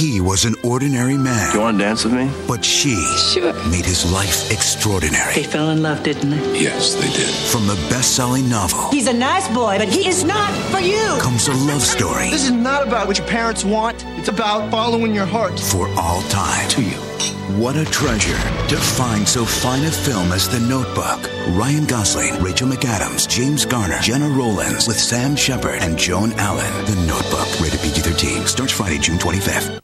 He was an ordinary man. You want to dance with me? But she made his life extraordinary. They fell in love, didn't they? Yes, they did. From the best-selling novel He's a nice boy, but he is not for you. comes a love story This is not about what your parents want. It's about following your heart. for all time. To you. What a treasure to find so fine a film as The Notebook. Ryan Gosling, Rachel McAdams, James Garner, Jenna Rollins with Sam Shepard and Joan Allen. The Notebook, rated PG-13. Starts Friday, June 25th.